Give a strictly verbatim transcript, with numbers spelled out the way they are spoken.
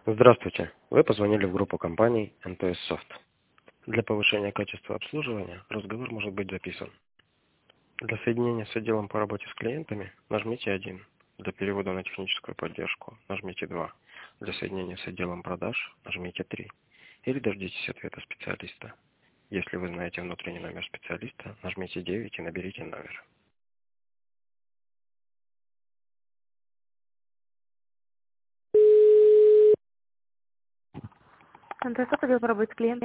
Здравствуйте. Вы позвонили в группу компаний эн тэ эс Soft. Для повышения качества обслуживания разговор может быть записан. Для соединения с отделом по работе с клиентами нажмите один. Для перевода на техническую поддержку нажмите два. Для соединения с отделом продаж нажмите три. Или дождитесь ответа специалиста. Если вы знаете внутренний номер специалиста, нажмите девять и наберите номер. эн тэ эс отдел по работе с клиентами.